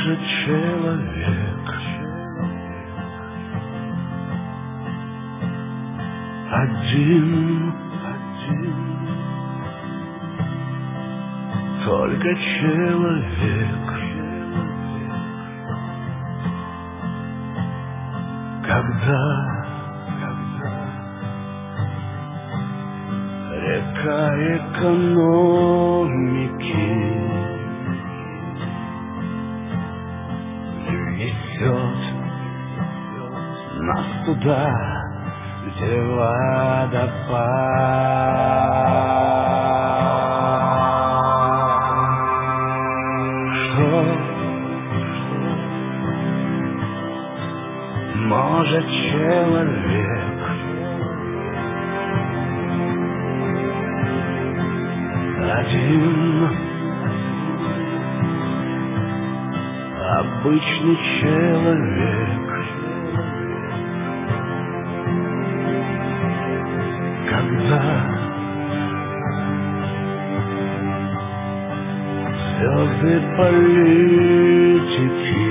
может человек один, только человек, когда река экономики несет нас туда, где водопад. Что может человек один, обычный человек, когда звезды политики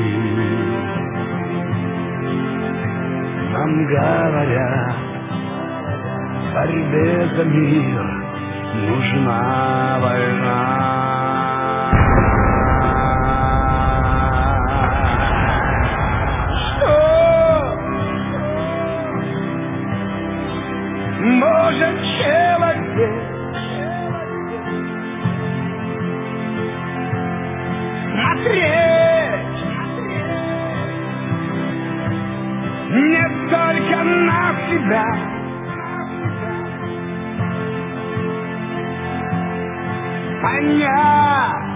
нам говорят, в борьбе за мир нужна война. Что может человек смотреть не только на себя, понять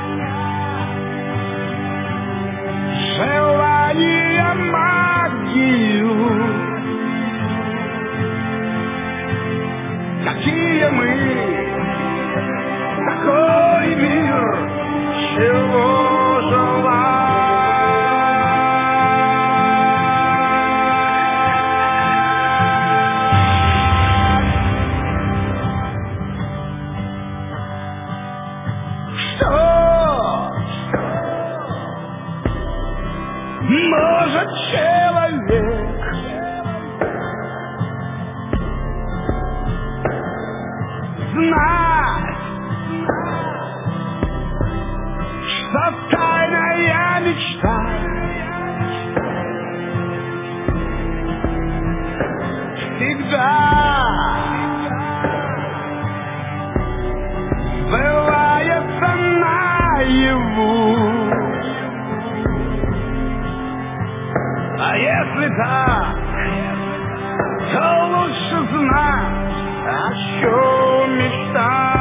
желание магию, какие мы, какой мир, чего желать. Может человек знать, что тайная мечта всегда сбывается наяву? А если так, то лучше знать, о чем мечтать.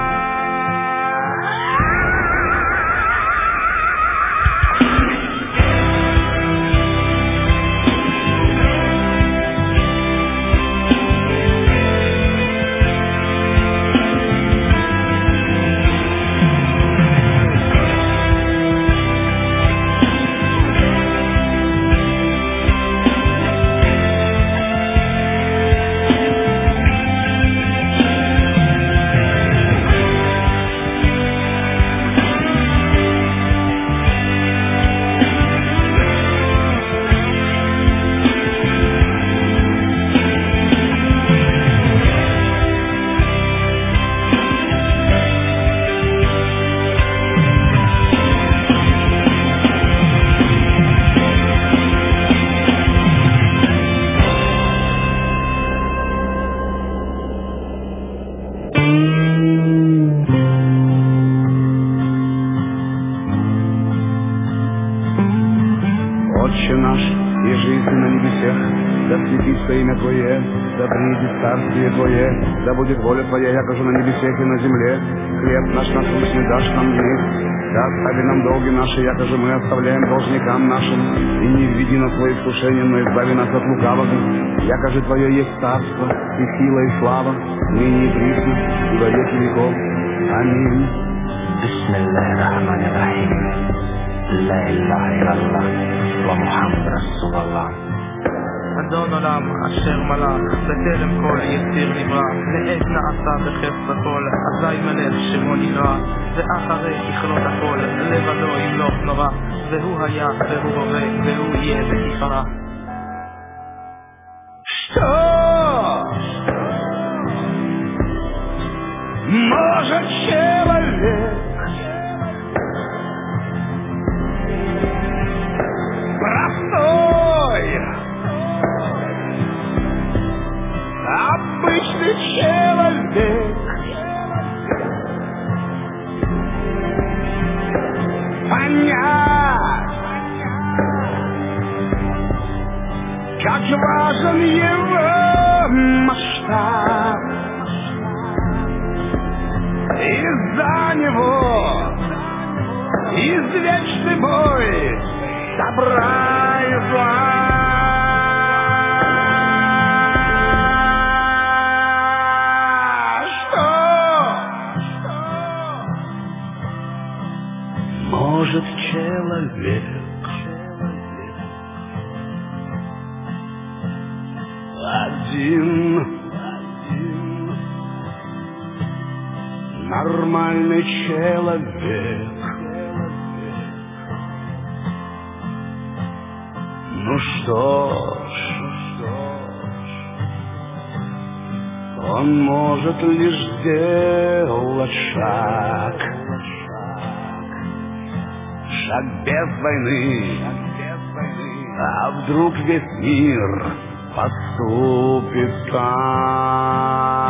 Отче наш, еже еси на небесех, да светится имя Твое, да придет царствие Твое, да будет воля Твоя, якоже на небесех и на земле. Хлеб наш насущный дашь нам днесь, да остави нам долги наши, якоже мы оставляем должникам нашим, и не введи нас в свое искушение, но избави нас от лукавого, якоже Твое есть царство, и сила, и слава, ныне и присно, и во веки веков. Аминь. Бисмиллахир-рахманир-рахим. لا إله إلا الله ومحمد رسول الله. אדון עולם אשר מלך בטרם כל יציר נברא, ועת נעשה בחפץ הכל, אזי מלך שמו נקרא, ואחרי ככלות הכל לבדו ימלוך נורא, והוא היה והוא הווה והוא יהיה וכיכרה. Что может человек простой, обычный человек понять, как важен его масштаб? Из-за него извечный бой добра и зла. Что может человек один, нормальный человек? Ну что ж, он может лишь сделать шаг без войны, а вдруг весь мир поступит так?